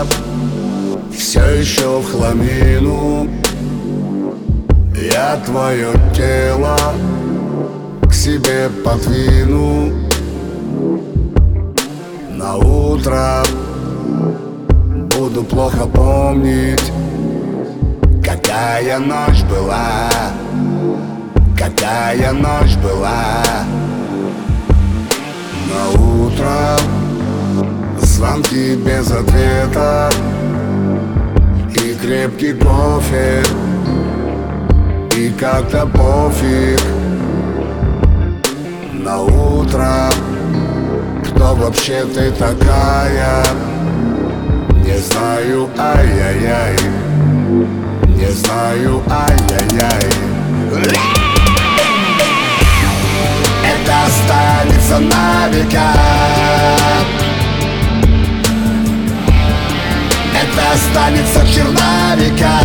все еще в хламину. Я твое тело к себе подвину. На утро буду плохо помнить, какая ночь была, какая ночь была. На утро звонки без ответа и крепкий кофе, и как-то пофиг. На утро кто вообще ты такая? Не знаю, ай-яй-яй, не знаю, ай-яй-яй. Это останется на века. Это останется в черновиках.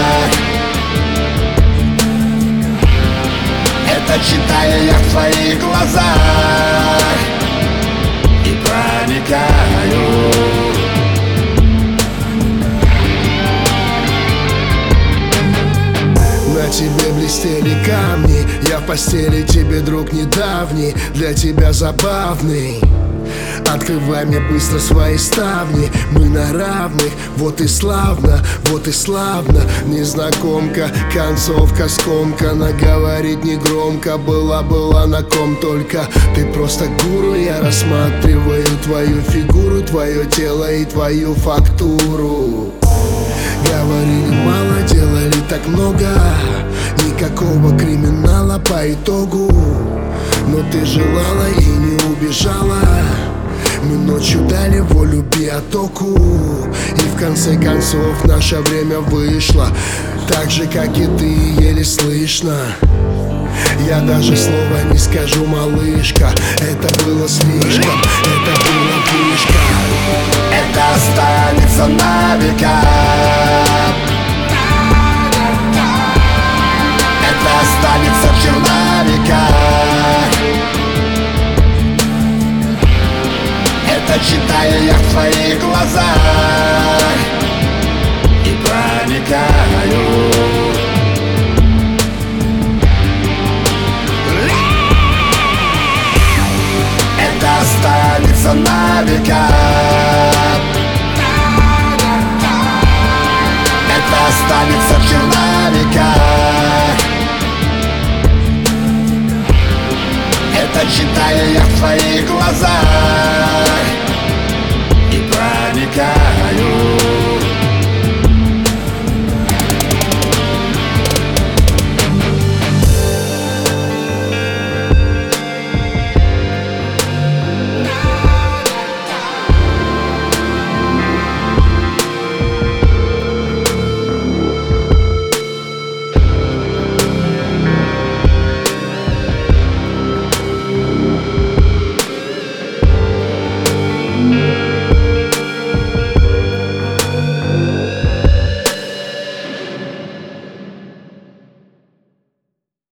Это читаю я в твоих глазах и проникаю. На тебе блестели камни, я в постели тебе друг недавний, для тебя забавный. Открывай мне быстро свои ставни, мы на равных, вот и славно, вот и славно. Незнакомка, концовка скомкана, говорит негромко, была на ком только. Ты просто гуру, я рассматриваю твою фигуру, твое тело и твою фактуру. Говорили мало, делали так много, никакого криминала по итогу. Но ты желала и не убежала. Мы ночью дали волю биотоку, и в конце концов наше время вышло. Так же, как и ты, еле слышно. Я даже слова не скажу, малышка. Это было слишком, это было пышка. Это останется на века. Это останется в черновиках. Это читаю я в твоих глазах и проникаю. Это останется на века. Это останется в черновиках. Это читаю я в твоих глазах